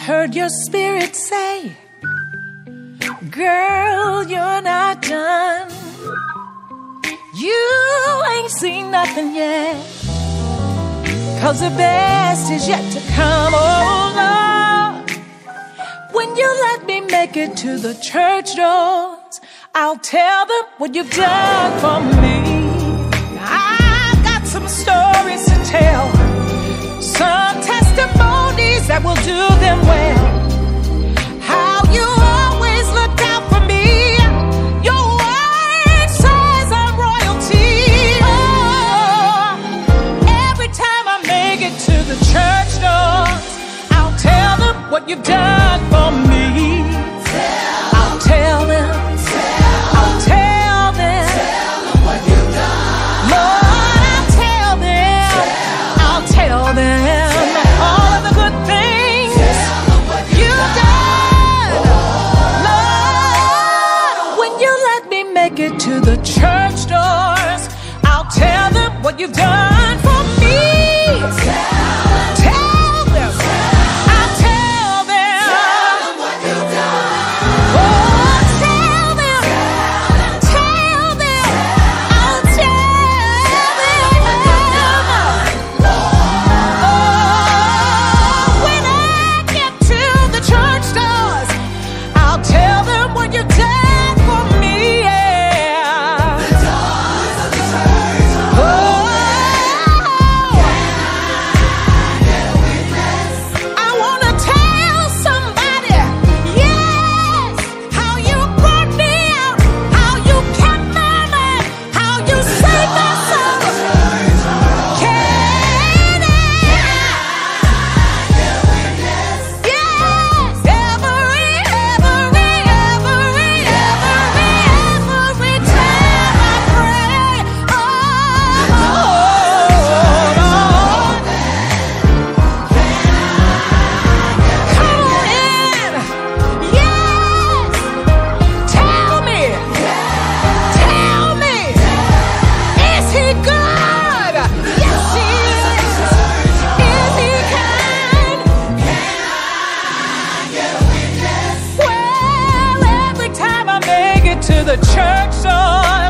heard your spirit say, girl, you're not done. You ain't seen nothing yet, 'cause the best is yet to come. Oh Lord, when you let me make it to the church doors, I'll tell them what you've done for me. I've got some stories to tell, some testimonies that will do them well. How you always looked out for me. Your word says I'm royalty. Oh, every time I make it to the church doors, I'll tell them what you've done for me. I'll tell them. I'll tell them. Tell them what you've done. Lord, I'll tell them. I'll tell them all of the good things you've done. Lord, when you let me make it to the church doors, I'll tell them what you've done for me. Tell them. I'll tell them. Tell them what you've done. Oh, tell them. Tell them. I'll tell them. Oh, when I get to the church doors, I'll tell them what you've done for me. Yeah. The doors of the church. Oh, Get a witness. I wanna tell somebody, yes, how you brought me out, how you kept my life, how you saved my soul. Can I Get a witness. yes, every time I pray, oh Lord, come on in, yes, tell me, is he good? Yes, he is. Is he kind? Get a witness. Well, every time I make it to the church door,